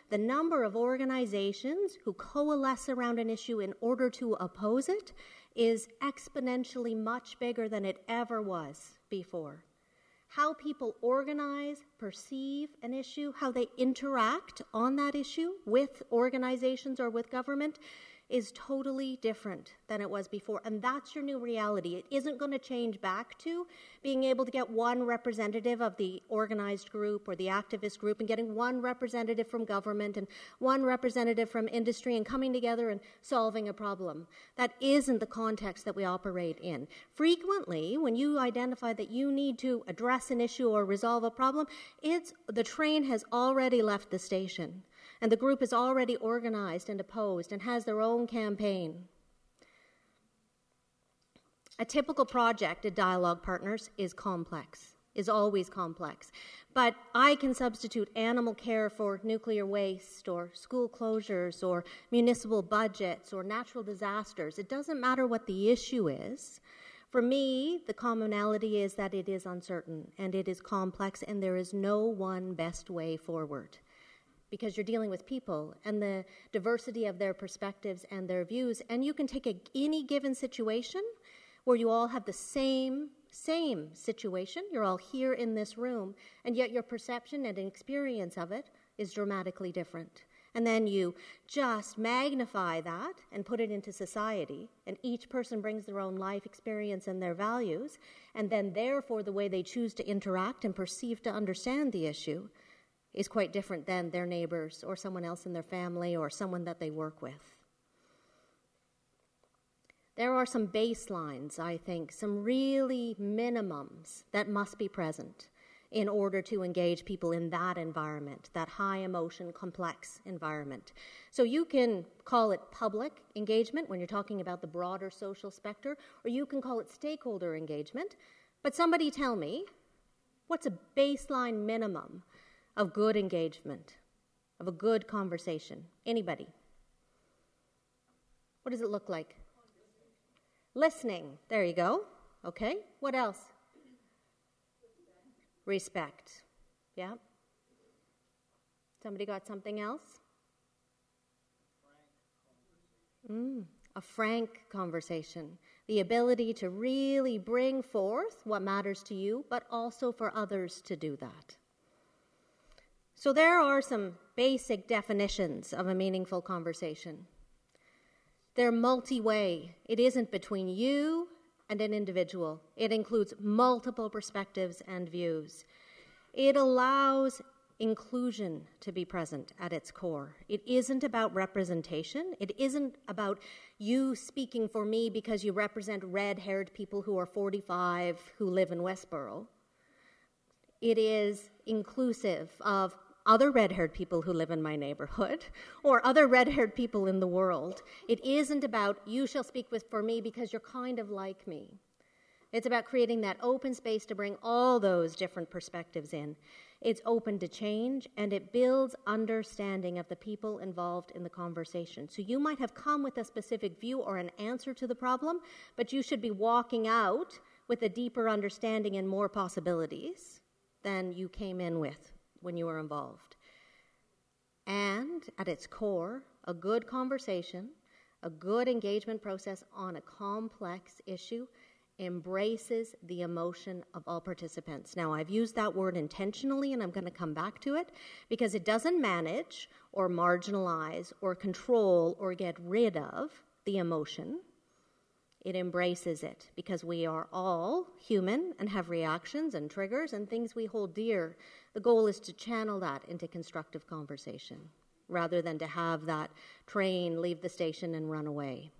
the number of organizations who coalesce around an issue in order to oppose it is exponentially much bigger than it ever was before. How people organize, perceive an issue, how they interact on that issue with organizations or with government is totally different than it was before. And that's your new reality. It isn't going to change back to being able to get one representative of the organized group or the activist group and getting one representative from government and one representative from industry and coming together and solving a problem. That isn't the context that we operate in. Frequently, when you identify that you need to address an issue or resolve a problem, the train has already left the station. And the group is already organized and opposed and has their own campaign. A typical project at Dialogue Partners is complex, is always complex. But I can substitute animal care for nuclear waste or school closures or municipal budgets or natural disasters. It doesn't matter what the issue is. For me, the commonality is that it is uncertain and it is complex and there is no one best way forward. Because you're dealing with people and the diversity of their perspectives and their views. And you can take any given situation where you all have the same situation. You're all here in this room, and yet your perception and experience of it is dramatically different. And then you just magnify that and put it into society, and each person brings their own life experience and their values, and then therefore the way they choose to interact and perceive to understand the issue is quite different than their neighbors or someone else in their family or someone that they work with. There are some baselines, I think, some really minimums that must be present in order to engage people in that environment, that high emotion, complex environment. So you can call it public engagement when you're talking about the broader social spectrum, or you can call it stakeholder engagement. But somebody tell me, what's a baseline minimum of good engagement, of a good conversation? Anybody? What does it look like? Listening. There you go. Okay. What else? Respect. Yeah. Somebody got something else? A frank conversation. The ability to really bring forth what matters to you, but also for others to do that. So there are some basic definitions of a meaningful conversation. They're multi-way. It isn't between you and an individual. It includes multiple perspectives and views. It allows inclusion to be present at its core. It isn't about representation. It isn't about you speaking for me because you represent red-haired people who are 45 who live in Westboro. It is inclusive of other red-haired people who live in my neighborhood or other red-haired people in the world. It isn't about you shall speak for me because you're kind of like me. It's about creating that open space to bring all those different perspectives in. It's open to change, and it builds understanding of the people involved in the conversation. So you might have come with a specific view or an answer to the problem, but you should be walking out with a deeper understanding and more possibilities than you came in with when you were involved. And at its core, a good conversation, a good engagement process on a complex issue embraces the emotion of all participants. Now, I've used that word intentionally, and I'm going to come back to it, because it doesn't manage or marginalize or control or get rid of the emotion. It embraces it, because we are all human and have reactions and triggers and things we hold dear. The goal is to channel that into constructive conversation, rather than to have that train leave the station and run away.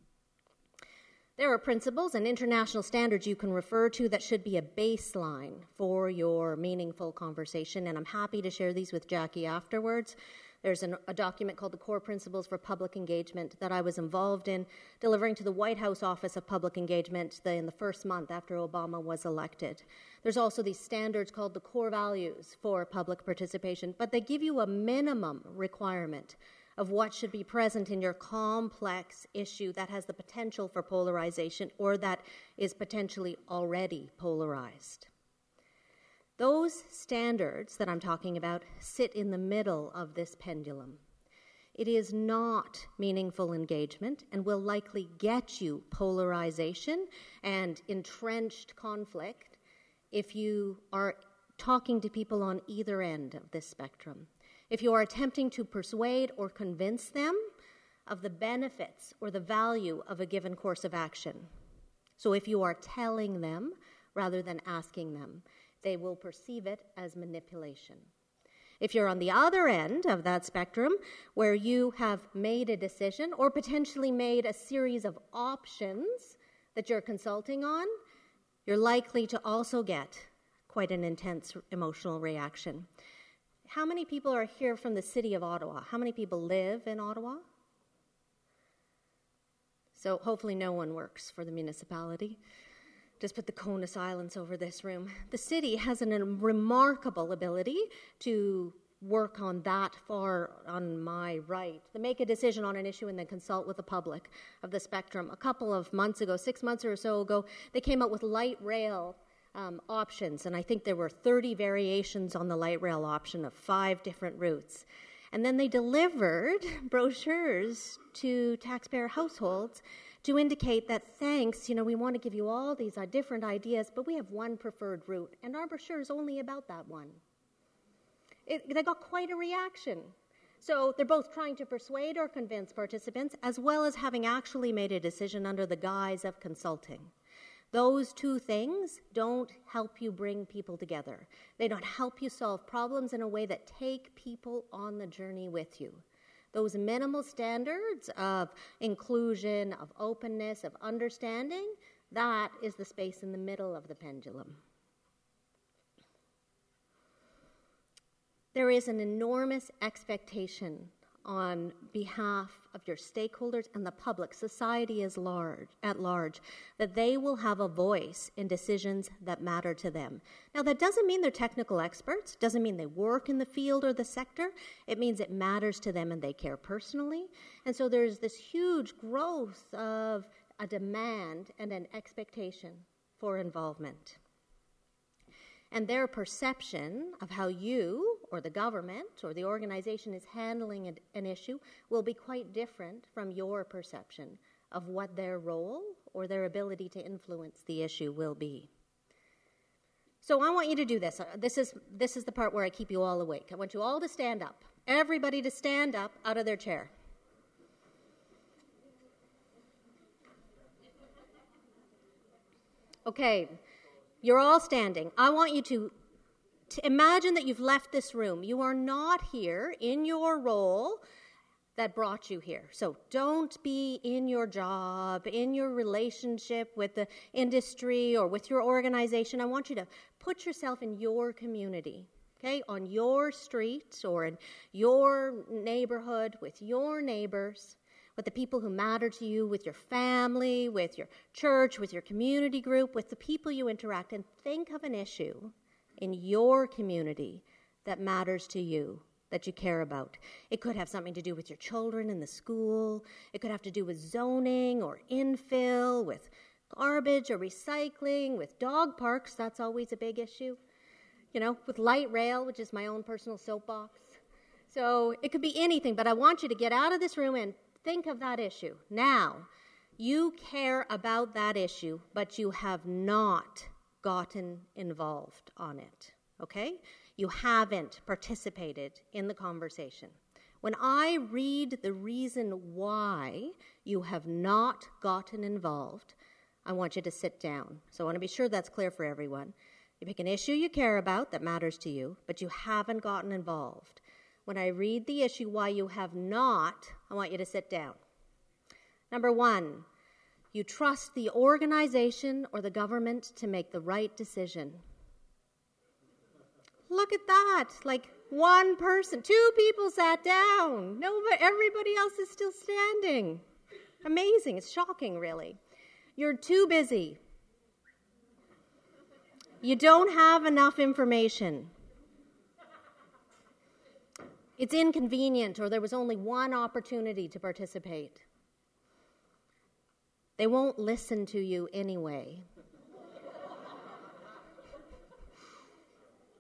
There are principles and international standards you can refer to that should be a baseline for your meaningful conversation, and I'm happy to share these with Jackie afterwards. There's a document called the Core Principles for Public Engagement that I was involved in delivering to the White House Office of Public Engagement in the first month after Obama was elected. There's also these standards called the Core Values for Public Participation, but they give you a minimum requirement of what should be present in your complex issue that has the potential for polarization or that is potentially already polarized. Those standards that I'm talking about sit in the middle of this pendulum. It is not meaningful engagement and will likely get you polarization and entrenched conflict if you are talking to people on either end of this spectrum. If you are attempting to persuade or convince them of the benefits or the value of a given course of action. So if you are telling them rather than asking them, they will perceive it as manipulation. If you're on the other end of that spectrum, where you have made a decision or potentially made a series of options that you're consulting on, you're likely to also get quite an intense emotional reaction. How many people are here from the city of Ottawa? How many people live in Ottawa? So hopefully no one works for the municipality. Just put the cone of silence over this room. The city has a remarkable ability to work on that far on my right, to make a decision on an issue and then consult with the public of the spectrum. A couple of months ago, 6 months or so ago, they came out with light rail options, and I think there were 30 variations on the light rail option of 5 different routes. And then they delivered brochures to taxpayer households to indicate that thanks, we want to give you all these different ideas, but we have one preferred route, and our brochure is only about that one. They got quite a reaction. So they're both trying to persuade or convince participants, as well as having actually made a decision under the guise of consulting. Those two things don't help you bring people together. They don't help you solve problems in a way that take people on the journey with you. Those minimal standards of inclusion, of openness, of understanding, that is the space in the middle of the pendulum. There is an enormous expectation on behalf of your stakeholders and the public, society at large, that they will have a voice in decisions that matter to them. Now, that doesn't mean they're technical experts, doesn't mean they work in the field or the sector. It means it matters to them and they care personally. And so there's this huge growth of a demand and an expectation for involvement. And their perception of how you or the government or the organization is handling an issue will be quite different from your perception of what their role or their ability to influence the issue will be. So I want you to do this. This is the part where I keep you all awake. I want you all to stand up. Everybody to stand up out of their chair. Okay. You're all standing. I want you to imagine that you've left this room. You are not here in your role that brought you here. So don't be in your job, in your relationship with the industry or with your organization. I want you to put yourself in your community, okay, on your street or in your neighborhood with your neighbors, with the people who matter to you, with your family, with your church, with your community group, with the people you interact, and think of an issue in your community that matters to you, that you care about. It could have something to do with your children in the school. It could have to do with zoning or infill, with garbage or recycling, with dog parks. That's always a big issue. With light rail, which is my own personal soapbox. So it could be anything, but I want you to get out of this room and think of that issue. Now, you care about that issue, but you have not gotten involved on it, okay? You haven't participated in the conversation. When I read the reason why you have not gotten involved, I want you to sit down. So I want to be sure that's clear for everyone. You pick an issue you care about that matters to you, but you haven't gotten involved. When I read the issue why you have not, I want you to sit down. Number 1, you trust the organization or the government to make the right decision. Look at that. Like one person, 2 people sat down. Nobody, everybody else is still standing. Amazing. It's shocking, really. You're too busy. You don't have enough information. It's inconvenient, or there was only one opportunity to participate. They won't listen to you anyway.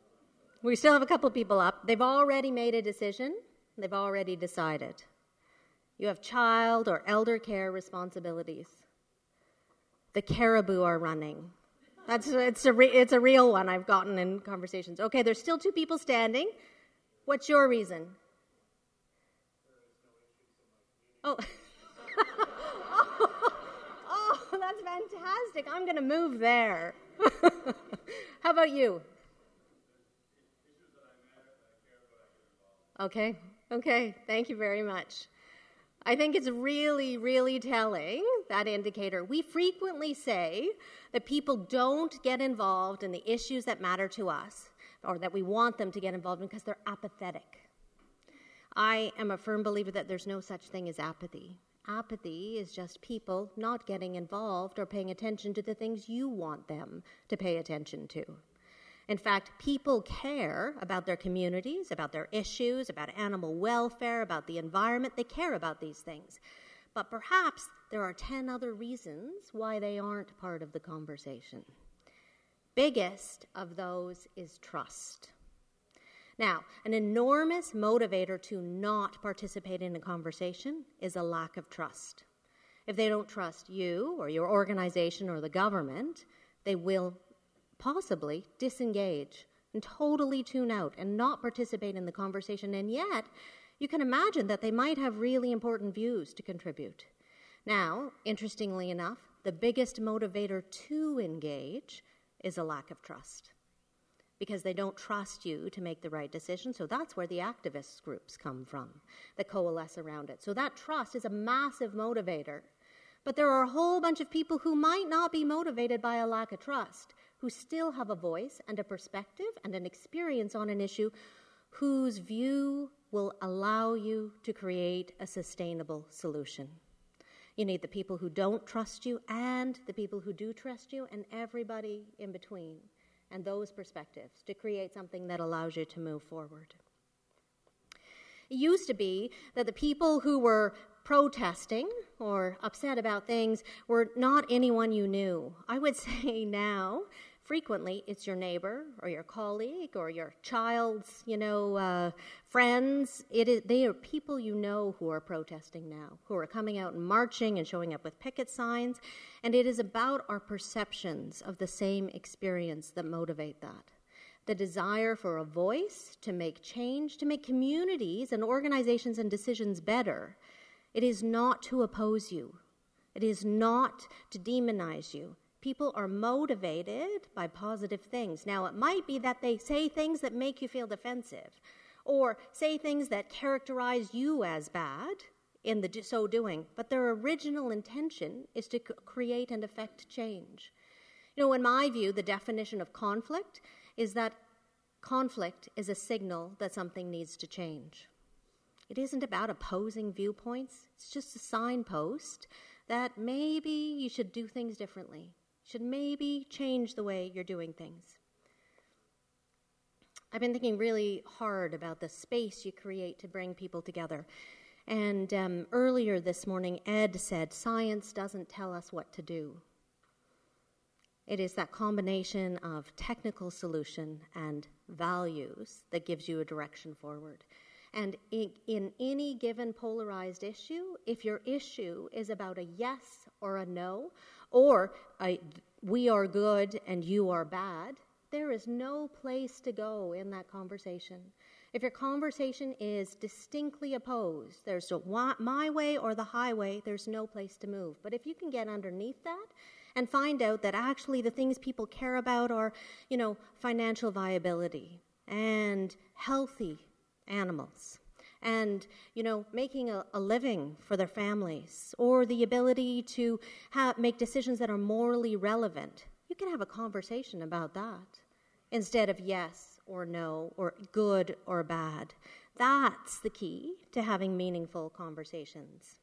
we still have a couple people up. They've already made a decision. They've already decided. You have child or elder care responsibilities. The caribou are running. It's a real one I've gotten in conversations. Okay, there's still 2 people standing. What's your reason? Oh. Oh, that's fantastic. I'm going to move there. How about you? Okay. Thank you very much. I think it's really, really telling, that indicator. We frequently say that people don't get involved in the issues that matter to us, or that we want them to get involved in, because they're apathetic. I am a firm believer that there's no such thing as apathy. Apathy is just people not getting involved or paying attention to the things you want them to pay attention to. In fact, people care about their communities, about their issues, about animal welfare, about the environment. They care about these things. But perhaps there are 10 other reasons why they aren't part of the conversation. Biggest of those is trust. Now, an enormous motivator to not participate in a conversation is a lack of trust. If they don't trust you or your organization or the government, they will possibly disengage and totally tune out and not participate in the conversation. And yet, you can imagine that they might have really important views to contribute. Now, interestingly enough, the biggest motivator to engage is a lack of trust, because they don't trust you to make the right decision. So that's where the activist groups come from, that coalesce around it. So that trust is a massive motivator. But there are a whole bunch of people who might not be motivated by a lack of trust, who still have a voice and a perspective and an experience on an issue, whose view will allow you to create a sustainable solution. You need the people who don't trust you and the people who do trust you, and everybody in between, and those perspectives to create something that allows you to move forward. It used to be that the people who were protesting or upset about things were not anyone you knew. I would say now, frequently, it's your neighbor or your colleague or your child's, friends. They are people you know who are protesting now, who are coming out and marching and showing up with picket signs. And it is about our perceptions of the same experience that motivate that. The desire for a voice, to make change, to make communities and organizations and decisions better. It is not to oppose you. It is not to demonize you. People are motivated by positive things. Now, it might be that they say things that make you feel defensive, or say things that characterize you as bad in the so doing, but their original intention is to create and affect change. In my view, the definition of conflict is that conflict is a signal that something needs to change. It isn't about opposing viewpoints. It's just a signpost that maybe you should do things differently. You should maybe change the way you're doing things. I've been thinking really hard about the space you create to bring people together. And earlier this morning, Ed said, science doesn't tell us what to do. It is that combination of technical solution and values that gives you a direction forward. And in any given polarized issue, if your issue is about a yes or a no, or we are good and you are bad, there is no place to go in that conversation. If your conversation is distinctly opposed, there's my way or the highway, there's no place to move. But if you can get underneath that and find out that actually the things people care about are, financial viability and healthy animals, and, making a living for their families, or the ability to make decisions that are morally relevant, you can have a conversation about that instead of yes or no, or good or bad. That's the key to having meaningful conversations.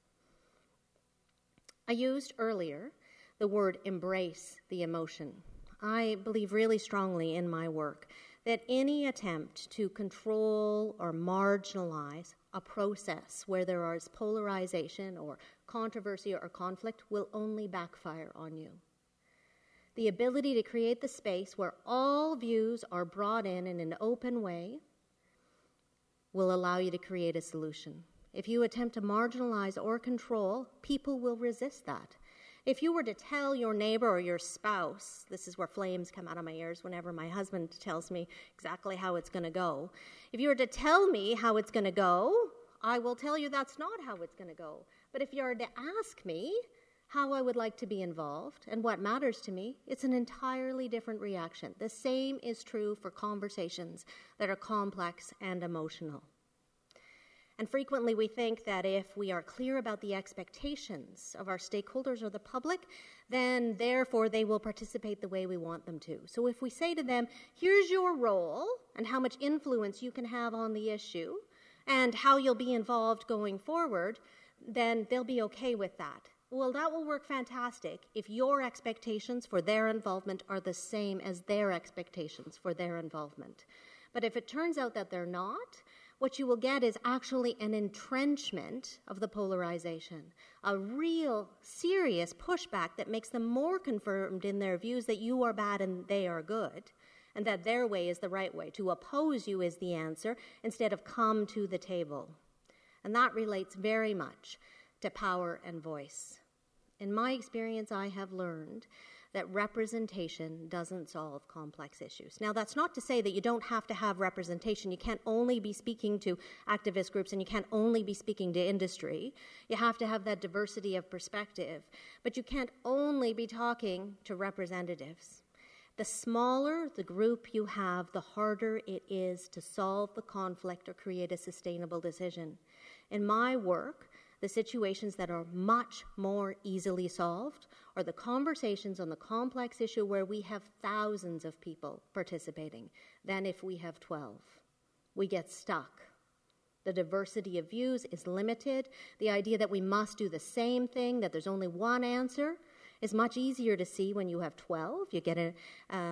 I used earlier the word embrace the emotion. I believe really strongly in my work that any attempt to control or marginalize a process where there is polarization or controversy or conflict will only backfire on you. The ability to create the space where all views are brought in an open way will allow you to create a solution. If you attempt to marginalize or control, people will resist that. If you were to tell your neighbor or your spouse, this is where flames come out of my ears whenever my husband tells me exactly how it's going to go. If you were to tell me how it's going to go, I will tell you that's not how it's going to go. But if you are to ask me how I would like to be involved and what matters to me, it's an entirely different reaction. The same is true for conversations that are complex and emotional. And frequently we think that if we are clear about the expectations of our stakeholders or the public, then therefore they will participate the way we want them to. So if we say to them, here's your role and how much influence you can have on the issue and how you'll be involved going forward, then they'll be okay with that. Well, that will work fantastic if your expectations for their involvement are the same as their expectations for their involvement. But if it turns out that they're not, what you will get is actually an entrenchment of the polarization, a real serious pushback that makes them more confirmed in their views that you are bad and they are good, and that their way is the right way. To oppose you is the answer instead of come to the table. And that relates very much to power and voice. In my experience, I have learned that representation doesn't solve complex issues. Now, that's not to say that you don't have to have representation. You can't only be speaking to activist groups and you can't only be speaking to industry. You have to have that diversity of perspective. But you can't only be talking to representatives. The smaller the group you have, the harder it is to solve the conflict or create a sustainable decision. In my work, the situations that are much more easily solved are the conversations on the complex issue where we have thousands of people participating than if we have 12. We get stuck. The diversity of views is limited. The idea that we must do the same thing, that there's only one answer, is much easier to see when you have 12. You get a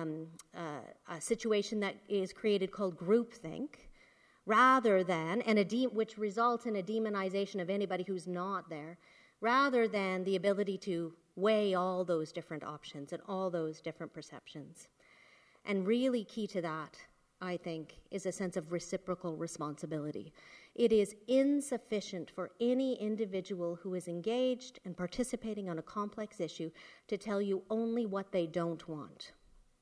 situation that is created called groupthink, rather than, which results in a demonization of anybody who's not there, rather than the ability to weigh all those different options and all those different perceptions. And really key to that, I think, is a sense of reciprocal responsibility. It is insufficient for any individual who is engaged and participating on a complex issue to tell you only what they don't want.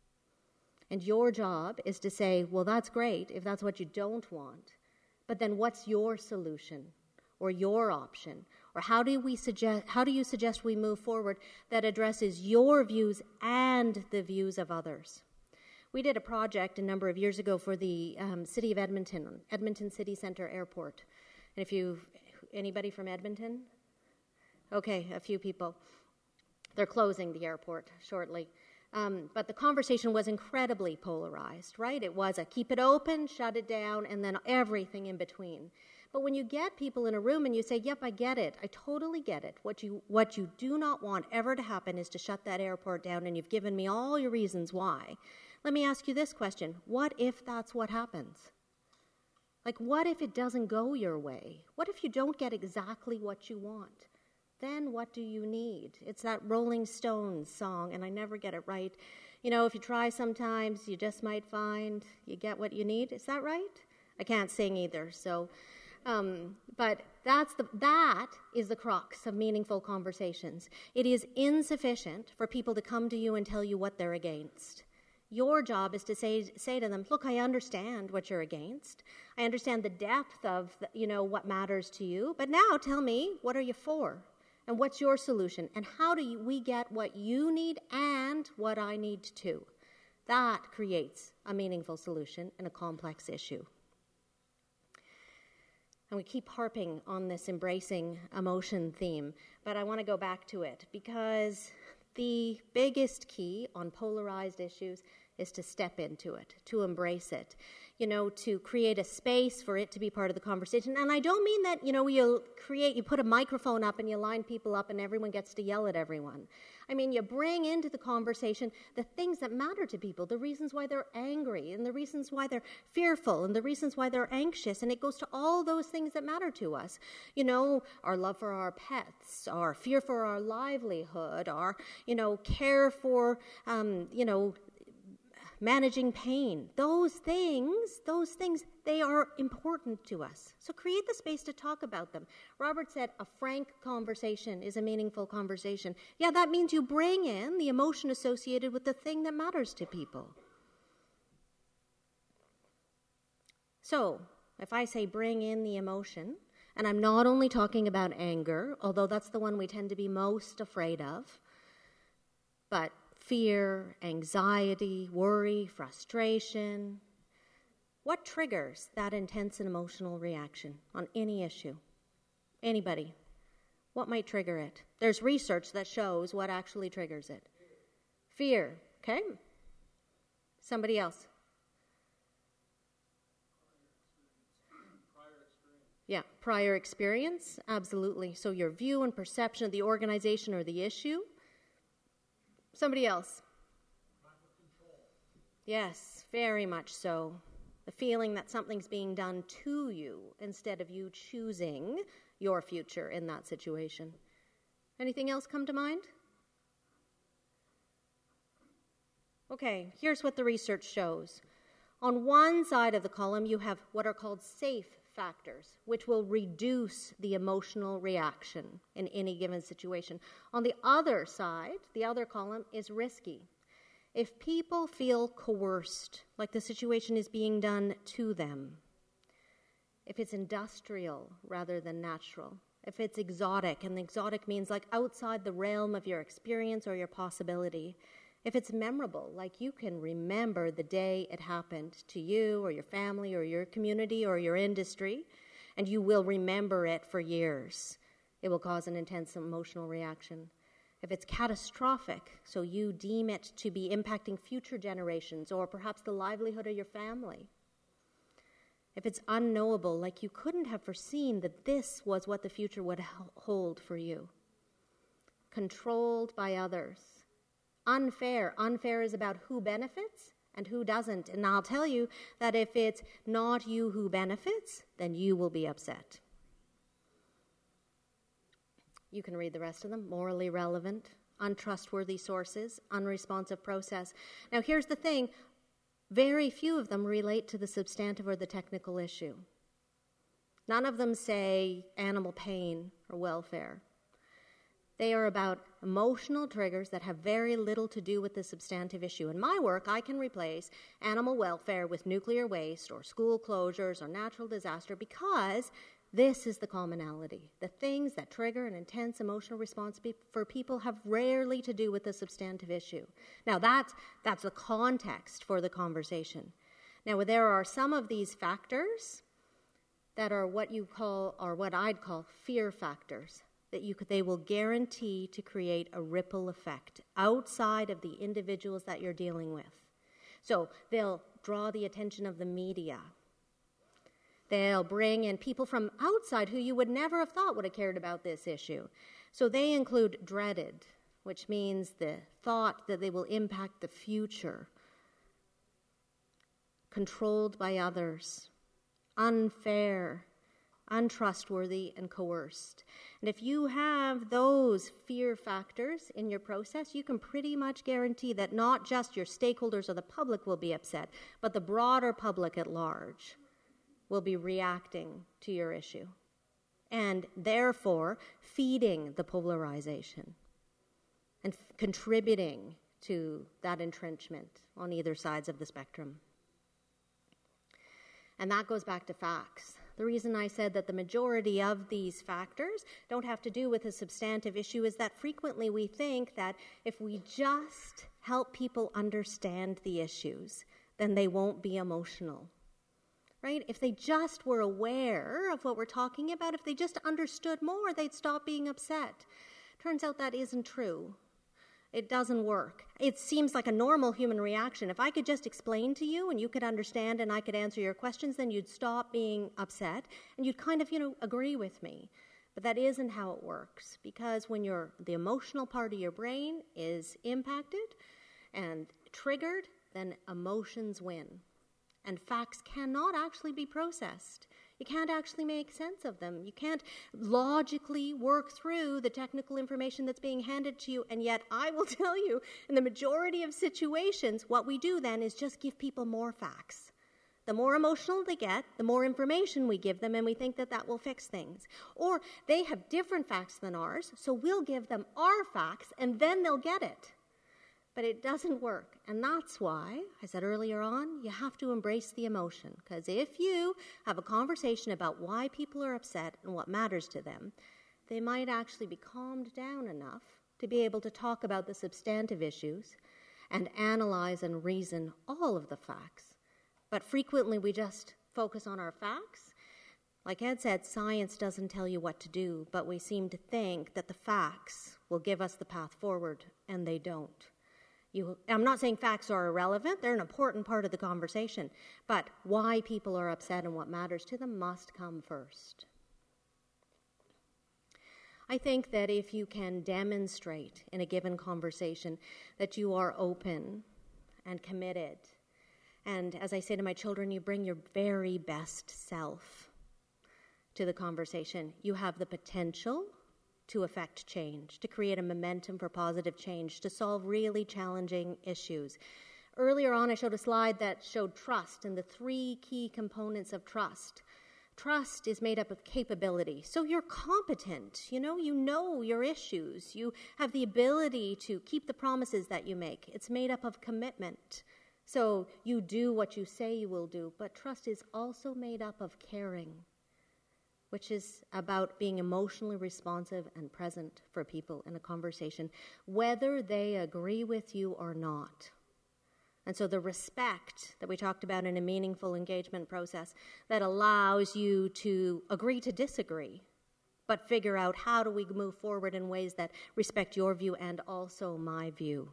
And your job is to say, well, that's great if that's what you don't want, but then what's your solution or your option? Or how do you suggest we move forward that addresses your views and the views of others? We did a project a number of years ago for the city of Edmonton City Centre Airport. And anybody from Edmonton? Okay, a few people. They're closing the airport shortly. But the conversation was incredibly polarized, right? It was a keep it open, shut it down, and then everything in between. But when you get people in a room and you say, yep, I get it, I totally get it. What you do not want ever to happen is to shut that airport down, and you've given me all your reasons why. Let me ask you this question. What if that's what happens? Like, what if it doesn't go your way? What if you don't get exactly what you want? Then what do you need? It's that Rolling Stones song, and I never get it right. You know, if you try sometimes, you just might find you get what you need. Is that right? I can't sing either, so... but that is the crux of meaningful conversations. It is insufficient for people to come to you and tell you what they're against. Your job is to say to them, look, I understand what you're against. I understand the depth of, what matters to you. But now tell me, what are you for? And what's your solution? And how do we get what you need and what I need too? That creates a meaningful solution in a complex issue. And we keep harping on this embracing emotion theme, but I want to go back to it because the biggest key on polarized issues is to step into it, to embrace it. to create a space for it to be part of the conversation. And I don't mean that, you put a microphone up and you line people up and everyone gets to yell at everyone. I mean, you bring into the conversation the things that matter to people, the reasons why they're angry and the reasons why they're fearful and the reasons why they're anxious. And it goes to all those things that matter to us. Our love for our pets, our fear for our livelihood, our, care for, managing pain. Those things, they are important to us. So create the space to talk about them. Robert said a frank conversation is a meaningful conversation. Yeah, that means you bring in the emotion associated with the thing that matters to people. So, if I say bring in the emotion, and I'm not only talking about anger, although that's the one we tend to be most afraid of, but fear, anxiety, worry, frustration. What triggers that intense and emotional reaction on any issue? Anybody? What might trigger it? There's research that shows what actually triggers it. Fear. Okay. Somebody else. Yeah, prior experience. Absolutely. So your view and perception of the organization or the issue. Somebody else. Yes, very much so. The feeling that something's being done to you instead of you choosing your future in that situation. Anything else come to mind? Okay, here's what the research shows. On one side of the column, you have what are called safe factors, which will reduce the emotional reaction in any given situation. On the other side, the other column is risky. If people feel coerced, like the situation is being done to them, if it's industrial rather than natural, if it's exotic, and exotic means like outside the realm of your experience or your possibility, if it's memorable, like you can remember the day it happened to you or your family or your community or your industry, and you will remember it for years, it will cause an intense emotional reaction. If it's catastrophic, so you deem it to be impacting future generations or perhaps the livelihood of your family. If it's unknowable, like you couldn't have foreseen that this was what the future would hold for you. Controlled by others. Unfair. Unfair is about who benefits and who doesn't. And I'll tell you that if it's not you who benefits, then you will be upset. You can read the rest of them. Morally relevant, untrustworthy sources, unresponsive process. Now here's the thing. Very few of them relate to the substantive or the technical issue. None of them say animal pain or welfare. They are about emotional triggers that have very little to do with the substantive issue. In my work, I can replace animal welfare with nuclear waste or school closures or natural disaster because this is the commonality. The things that trigger an intense emotional response for people have rarely to do with the substantive issue. Now, that's the context for the conversation. Now, there are some of these factors that are what you call, or what I'd call, fear factors. That they will guarantee to create a ripple effect outside of the individuals that you're dealing with. So they'll draw the attention of the media. They'll bring in people from outside who you would never have thought would have cared about this issue. So they include dreaded, which means the thought that they will impact the future. Controlled by others. Unfair. Untrustworthy, and coerced. And if you have those fear factors in your process, you can pretty much guarantee that not just your stakeholders or the public will be upset, but the broader public at large will be reacting to your issue and therefore feeding the polarization and contributing to that entrenchment on either sides of the spectrum. And that goes back to facts. The reason I said that the majority of these factors don't have to do with a substantive issue is that frequently we think that if we just help people understand the issues, then they won't be emotional, right? If they just were aware of what we're talking about, if they just understood more, they'd stop being upset. Turns out that isn't true. It doesn't work. It seems like a normal human reaction. If I could just explain to you and you could understand and I could answer your questions, then you'd stop being upset and you'd kind of, agree with me. But that isn't how it works, because when the emotional part of your brain is impacted and triggered, then emotions win. And facts cannot actually be processed. You can't actually make sense of them. You can't logically work through the technical information that's being handed to you. And yet, I will tell you, in the majority of situations, what we do then is just give people more facts. The more emotional they get, the more information we give them, and we think that will fix things. Or they have different facts than ours, so we'll give them our facts, and then they'll get it. But it doesn't work, and that's why, I said earlier on, you have to embrace the emotion, because if you have a conversation about why people are upset and what matters to them, they might actually be calmed down enough to be able to talk about the substantive issues and analyze and reason all of the facts. But frequently we just focus on our facts. Like Ed said, science doesn't tell you what to do, but we seem to think that the facts will give us the path forward, and they don't. I'm not saying facts are irrelevant. They're an important part of the conversation. But why people are upset and what matters to them must come first. I think that if you can demonstrate in a given conversation that you are open and committed, and as I say to my children, you bring your very best self to the conversation, you have the potential to affect change, to create a momentum for positive change, to solve really challenging issues. Earlier on, I showed a slide that showed trust and the 3 key components of trust. Trust is made up of capability. So you're competent, you know your issues. You have the ability to keep the promises that you make. It's made up of commitment. So you do what you say you will do. But trust is also made up of caring, which is about being emotionally responsive and present for people in a conversation, whether they agree with you or not. And so the respect that we talked about in a meaningful engagement process that allows you to agree to disagree, but figure out how do we move forward in ways that respect your view and also my view.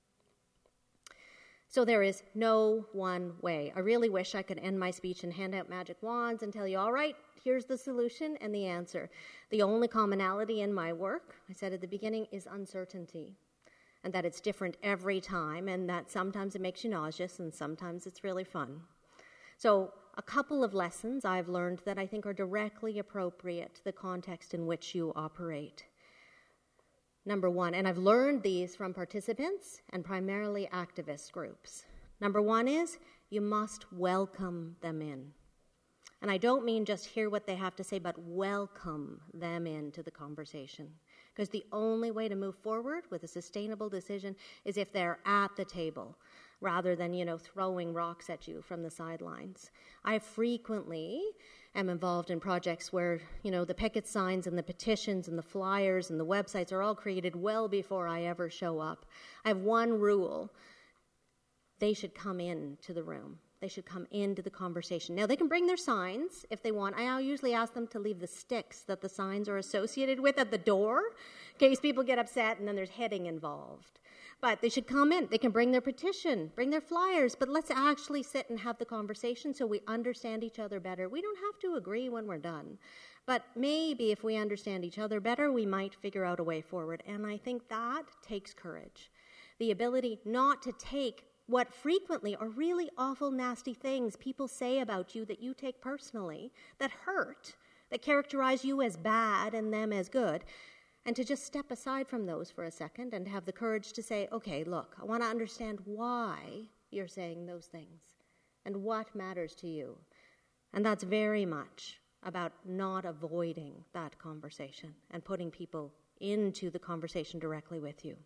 So there is no one way. I really wish I could end my speech and hand out magic wands and tell you, all right, here's the solution and the answer. The only commonality in my work, I said at the beginning, is uncertainty, and that it's different every time, and that sometimes it makes you nauseous and sometimes it's really fun. So a couple of lessons I've learned that I think are directly appropriate to the context in which you operate. Number 1, and I've learned these from participants and primarily activist groups. Number 1 is you must welcome them in. And I don't mean just hear what they have to say, but welcome them into the conversation. Because the only way to move forward with a sustainable decision is if they're at the table, rather than, throwing rocks at you from the sidelines. I frequently am involved in projects where, the picket signs and the petitions and the flyers and the websites are all created well before I ever show up. I have one rule. They should come into the room. They should come into the conversation. Now, they can bring their signs if they want. I usually ask them to leave the sticks that the signs are associated with at the door in case people get upset and then there's hitting involved. But they should come in. They can bring their petition, bring their flyers, but let's actually sit and have the conversation so we understand each other better. We don't have to agree when we're done. But maybe if we understand each other better, we might figure out a way forward. And I think that takes courage. The ability not to take what frequently are really awful, nasty things people say about you that you take personally, that hurt, that characterize you as bad and them as good, and to just step aside from those for a second and have the courage to say, okay, look, I want to understand why you're saying those things and what matters to you. And that's very much about not avoiding that conversation and putting people into the conversation directly with you.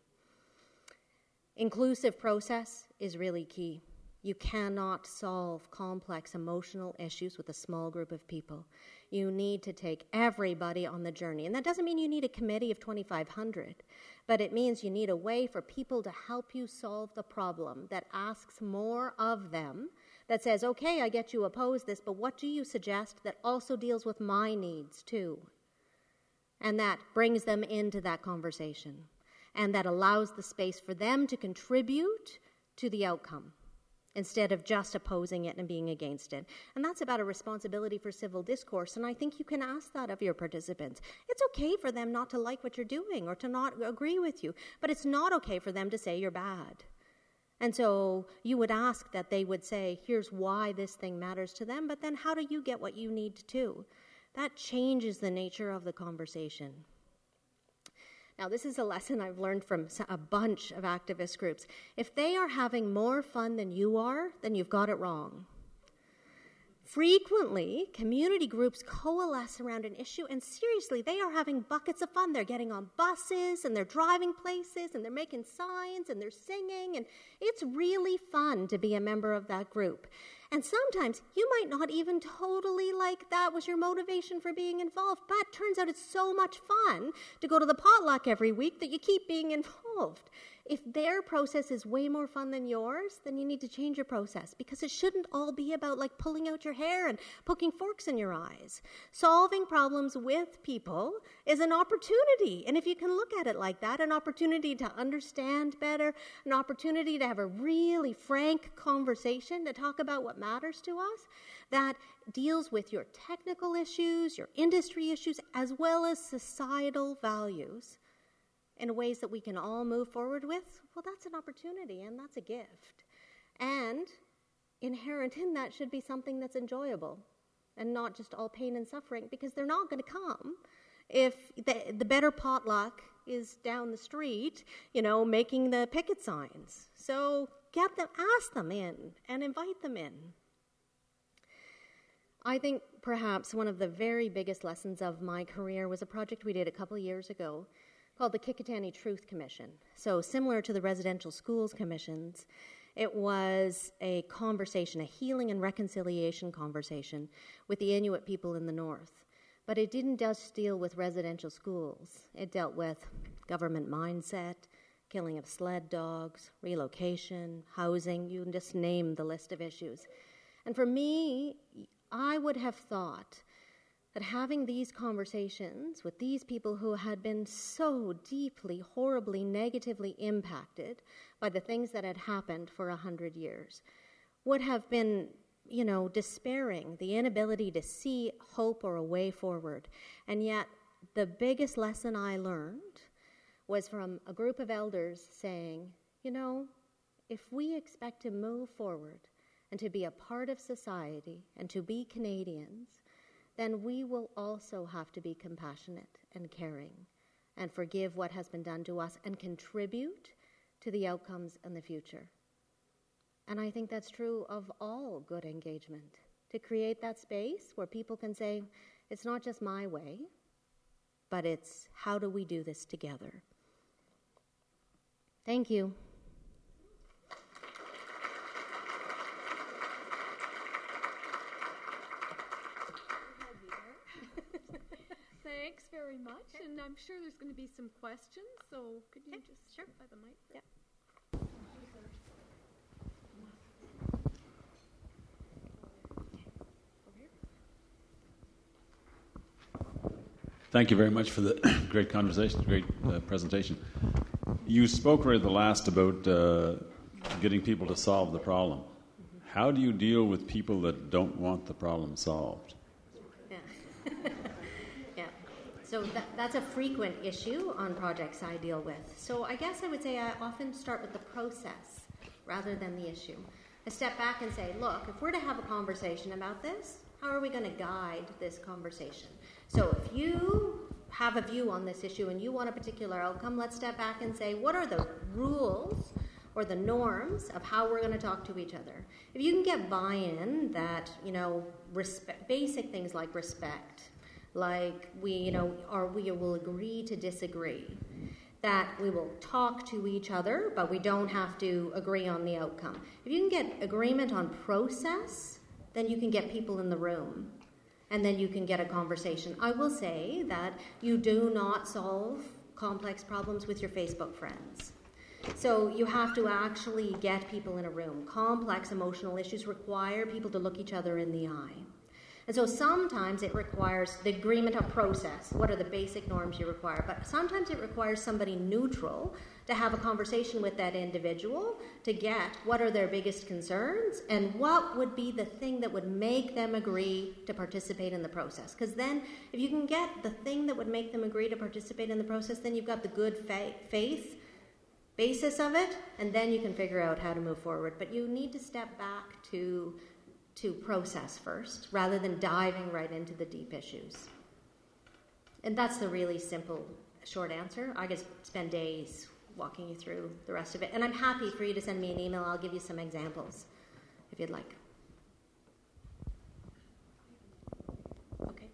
Inclusive process is really key. You cannot solve complex emotional issues with a small group of people. You need to take everybody on the journey. And that doesn't mean you need a committee of 2,500, but it means you need a way for people to help you solve the problem that asks more of them, that says, okay, I get you oppose this, but what do you suggest that also deals with my needs too? And that brings them into that conversation. and that allows the space for them to contribute to the outcome instead of just opposing it and being against it. And that's about a responsibility for civil discourse, and I think you can ask that of your participants. It's okay for them not to like what you're doing or to not agree with you, but it's not okay for them to say you're bad. And so you would ask that they would say, here's why this thing matters to them, but then how do you get what you need to? That changes the nature of the conversation. Now, this is a lesson I've learned from a bunch of activist groups. If they are having more fun than you are, then you've got it wrong. Frequently, community groups coalesce around an issue, and seriously, they are having buckets of fun. They're getting on buses, and they're driving places, and they're making signs, and they're singing, and it's really fun to be a member of that group. And sometimes you might not even totally like that was your motivation for being involved, but turns out it's so much fun to go to the potluck every week that you keep being involved. If their process is way more fun than yours, then you need to change your process, because it shouldn't all be about like pulling out your hair and poking forks in your eyes. Solving problems with people is an opportunity. And if you can look at it like that, an opportunity to understand better, an opportunity to have a really frank conversation to talk about what matters to us, that deals with your technical issues, your industry issues, as well as societal values, in ways that we can all move forward with, well, that's an opportunity and that's a gift. And inherent in that should be something that's enjoyable and not just all pain and suffering, because they're not going to come if the better potluck is down the street, making the picket signs. So get them, ask them in and invite them in. I think perhaps one of the very biggest lessons of my career was a project we did a couple years ago called the Kikitani Truth Commission. So similar to the residential schools commissions, it was a conversation, a healing and reconciliation conversation with the Inuit people in the north. But it didn't just deal with residential schools. It dealt with government mindset, killing of sled dogs, relocation, housing, you can just name the list of issues. And for me, I would have thought that having these conversations with these people who had been so deeply, horribly, negatively impacted by the things that had happened for 100 years would have been, despairing, the inability to see hope or a way forward. And yet, the biggest lesson I learned was from a group of elders saying, if we expect to move forward and to be a part of society and to be Canadians, then we will also have to be compassionate and caring and forgive what has been done to us and contribute to the outcomes in the future. And I think that's true of all good engagement, to create that space where people can say, it's not just my way, but it's how do we do this together? Thank you. Thanks very much, and I'm sure there's going to be some questions, so could you just sure by the mic? Yeah. Thank you very much for the great conversation, great presentation. You spoke right at the last about getting people to solve the problem. How do you deal with people that don't want the problem solved? So that's a frequent issue on projects I deal with. So I guess I would say I often start with the process rather than the issue. I step back and say, look, if we're to have a conversation about this, how are we going to guide this conversation? So if you have a view on this issue and you want a particular outcome, let's step back and say, what are the rules or the norms of how we're going to talk to each other? If you can get buy-in that, basic things like respect, like we will agree to disagree, that we will talk to each other, but we don't have to agree on the outcome. If you can get agreement on process, then you can get people in the room, and then you can get a conversation. I will say that you do not solve complex problems with your Facebook friends. So you have to actually get people in a room. Complex emotional issues require people to look each other in the eye. And so sometimes it requires the agreement of process. What are the basic norms you require? But sometimes it requires somebody neutral to have a conversation with that individual to get what are their biggest concerns and what would be the thing that would make them agree to participate in the process. Because then if you can get the thing that would make them agree to participate in the process, then you've got the good faith basis of it, and then you can figure out how to move forward. But you need to step back to process first, rather than diving right into the deep issues. And that's the really simple, short answer. I could spend days walking you through the rest of it. And I'm happy for you to send me an email. I'll give you some examples, if you'd like. Okay.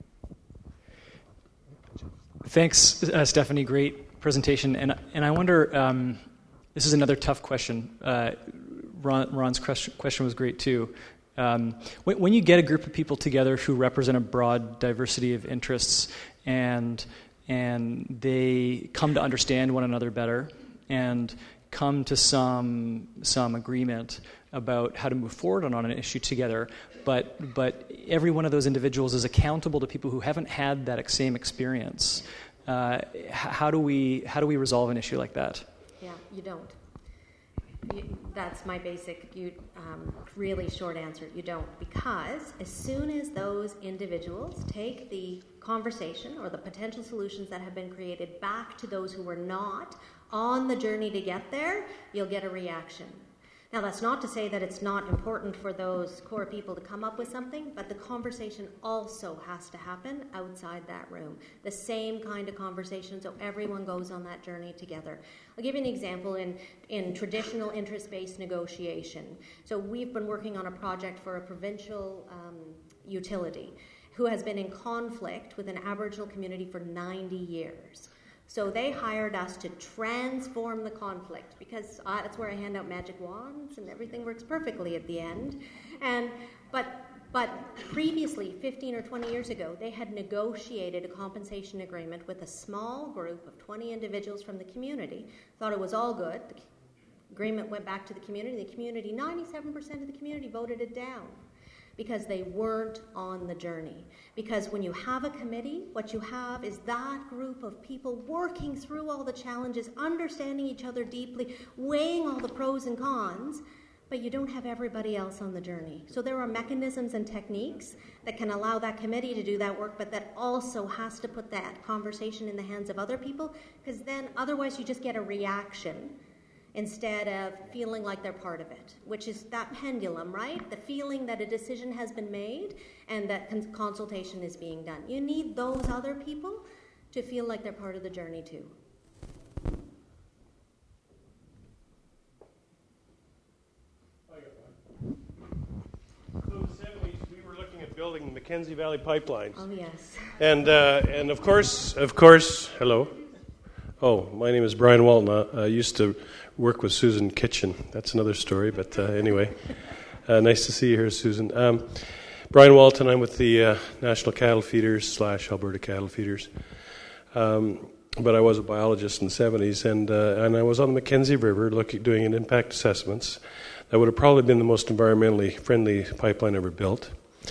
Thanks, Stephanie. Great presentation. And I wonder, this is another tough question. Ron's question was great, too. When you get a group of people together who represent a broad diversity of interests and they come to understand one another better and come to some agreement about how to move forward on an issue together, but every one of those individuals is accountable to people who haven't had that same experience. How do we resolve an issue like that? Yeah, you don't. That's my basic, really short answer. You don't. Because as soon as those individuals take the conversation or the potential solutions that have been created back to those who were not on the journey to get there, you'll get a reaction. Now, that's not to say that it's not important for those core people to come up with something, but the conversation also has to happen outside that room. The same kind of conversation, so everyone goes on that journey together. I'll give you an example in traditional interest-based negotiation. So we've been working on a project for a provincial utility who has been in conflict with an Aboriginal community for 90 years. So they hired us to transform the conflict because that's where I hand out magic wands and everything works perfectly at the end. But previously, 15 or 20 years ago, they had negotiated a compensation agreement with a small group of 20 individuals from the community. Thought it was all good. The agreement went back to the community. The community, 97% of the community voted it down, because they weren't on the journey. Because when you have a committee, what you have is that group of people working through all the challenges, understanding each other deeply, weighing all the pros and cons, but you don't have everybody else on the journey. So there are mechanisms and techniques that can allow that committee to do that work, but that also has to put that conversation in the hands of other people, because then otherwise you just get a reaction instead of feeling like they're part of it, which is that pendulum, right? The feeling that a decision has been made and that consultation is being done. You need those other people to feel like they're part of the journey too. So in the 70s, we were looking at building the Mackenzie Valley pipelines. Oh, yes. And of course, hello. Oh, my name is Brian Walton. I used to work with Susan Kitchen. That's another story, but anyway. Nice to see you here, Susan. Brian Walton, I'm with the National Cattle Feeders / Alberta Cattle Feeders. But I was a biologist in the 70s, and I was on the Mackenzie River doing an impact assessments. That would have probably been the most environmentally friendly pipeline ever built.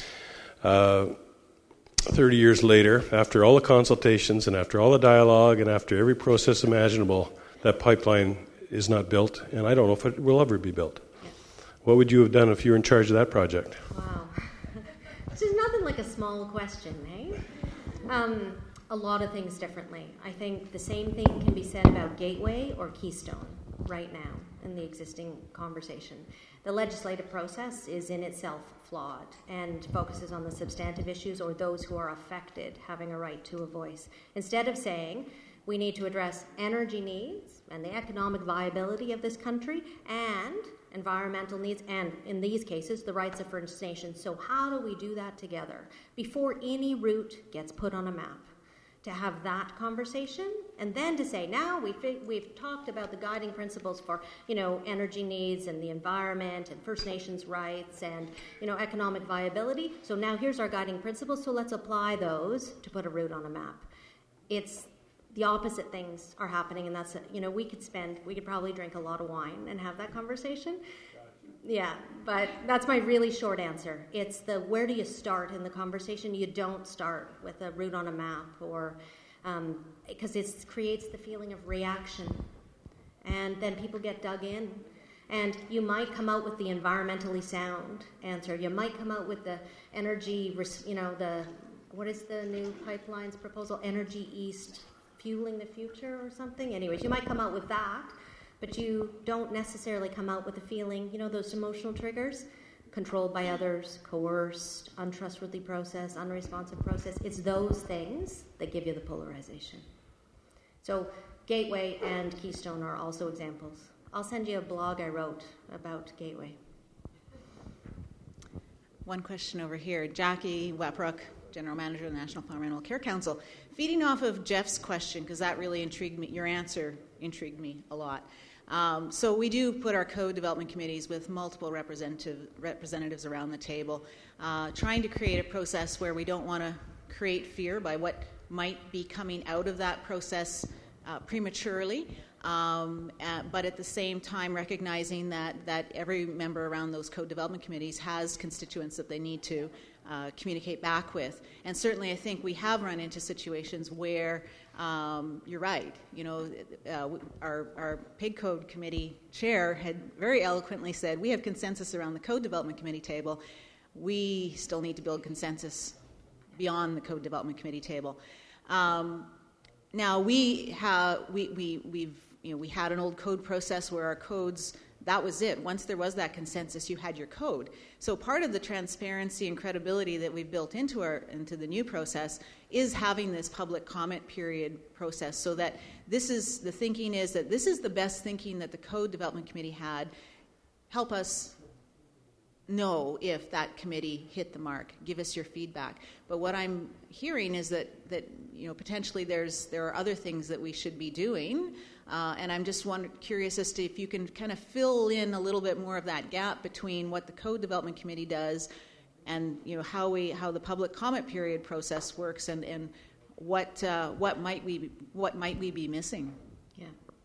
30 years later, after all the consultations and after all the dialogue and after every process imaginable, that pipeline is not built, and I don't know if it will ever be built. Yes. What would you have done if you were in charge of that project? Wow. This is nothing like a small question, eh? A lot of things differently. I think the same thing can be said about Gateway or Keystone right now in the existing conversation. The legislative process is in itself flawed and focuses on the substantive issues or those who are affected having a right to a voice. Instead of saying we need to address energy needs and the economic viability of this country and environmental needs and, in these cases, the rights of First Nations. So how do we do that together before any route gets put on a map? To have that conversation, and then to say, now we've talked about the guiding principles for, energy needs and the environment and First Nations rights and, economic viability. So now here's our guiding principles, so let's apply those to put a route on a map. It's the opposite things are happening, and that's, we could probably drink a lot of wine and have that conversation. Yeah, but that's my really short answer. It's the where do you start in the conversation? You don't start with a route on a map, or because it creates the feeling of reaction, and then people get dug in. And you might come out with the environmentally sound answer. You might come out with the energy, what is the new pipelines proposal? Energy East, fueling the future or something? Anyways, you might come out with that, but you don't necessarily come out with the feeling, those emotional triggers, controlled by others, coerced, untrustworthy process, unresponsive process. It's those things that give you the polarization. So Gateway and Keystone are also examples. I'll send you a blog I wrote about Gateway. One question over here. Jackie Weprock, General Manager of the National Farm Animal Care Council. Feeding off of Jeff's question, because that really intrigued me, your answer intrigued me a lot. So we do put our code development committees with multiple representatives around the table, trying to create a process where we don't want to create fear by what might be coming out of that process prematurely. But at the same time recognizing that every member around those code development committees has constituents that they need to communicate back with. And certainly I think we have run into situations where you're right. Our Pig Code Committee chair had very eloquently said, we have consensus around the code development committee table. We still need to build consensus beyond the code development committee table. Now we had an old code process where our codes, that was it. Once there was that consensus, you had your code. So part of the transparency and credibility that we've built into the new process is having this public comment period process, so that this is the best thinking that the code development committee had. Help us know if that committee hit the mark. Give us your feedback. But what I'm hearing is that potentially there are other things that we should be doing, and I'm just curious as to if you can kind of fill in a little bit more of that gap between what the Code Development Committee does and how the public comment period process works, and what might we be missing. Yeah.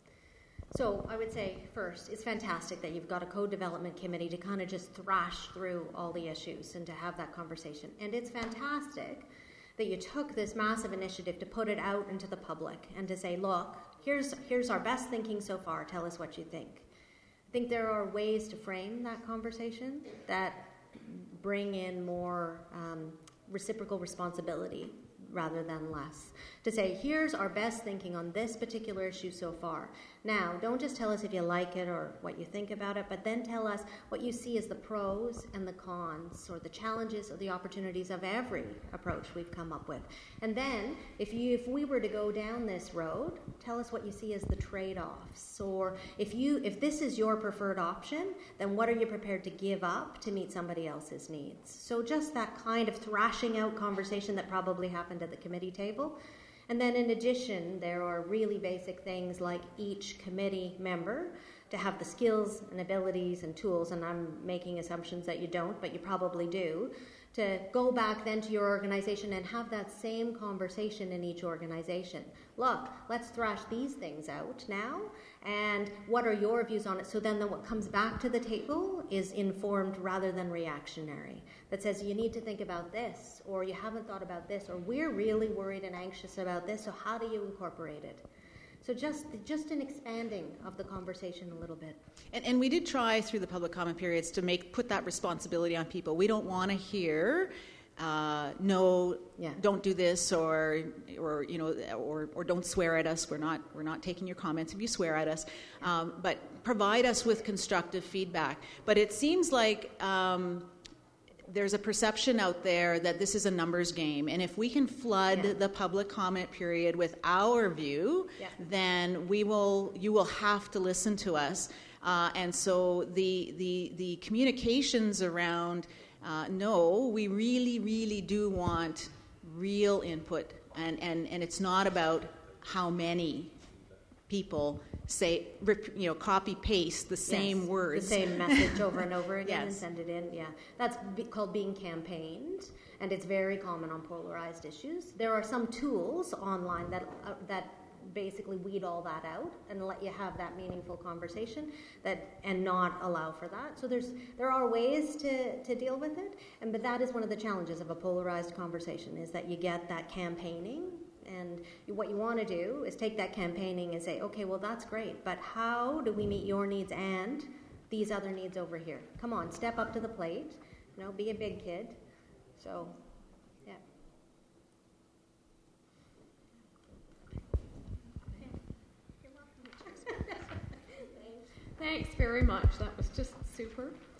So I would say, first, it's fantastic that you've got a code development committee to kind of just thrash through all the issues and to have that conversation. And it's fantastic that you took this massive initiative to put it out into the public and to say, look, here's our best thinking so far. Tell us what you think. I think there are ways to frame that conversation that bring in more reciprocal responsibility rather than less. To say, here's our best thinking on this particular issue so far. Now, don't just tell us if you like it or what you think about it, but then tell us what you see as the pros and the cons, or the challenges or the opportunities of every approach we've come up with. And then, if we were to go down this road, tell us what you see as the trade-offs. Or if this is your preferred option, then what are you prepared to give up to meet somebody else's needs? So just that kind of thrashing out conversation that probably happened at the committee table. And then in addition, there are really basic things like each committee member to have the skills and abilities and tools, and I'm making assumptions that you don't, but you probably do, to go back then to your organization and have that same conversation in each organization. Look, let's thrash these things out now, and what are your views on it? So then what comes back to the table is informed rather than reactionary. That says, you need to think about this, or you haven't thought about this, or we're really worried and anxious about this, so how do you incorporate it? So just an expanding of the conversation a little bit. And we did try through the public comment periods to put that responsibility on people. We don't want to hear, no, yeah, don't do this, or don't swear at us. We're not taking your comments if you swear at us. But provide us with constructive feedback. But it seems like there's a perception out there that this is a numbers game, and if we can flood the public comment period with our view, then you will have to listen to us. And so the communications around, no, we really, really do want real input, and it's not about how many people say, copy paste the same words, the same message over and over again, and send it in. Yeah, that's called being campaigned, and it's very common on polarized issues. There are some tools online that basically weed all that out and let you have that meaningful conversation and not allow for that. So there are ways to deal with it, but that is one of the challenges of a polarized conversation, is that you get that campaigning. And what you want to do is take that campaigning and say, okay, well, that's great, but how do we meet your needs and these other needs over here? Come on, step up to the plate. Be a big kid. So, yeah. Thanks very much. That was just super.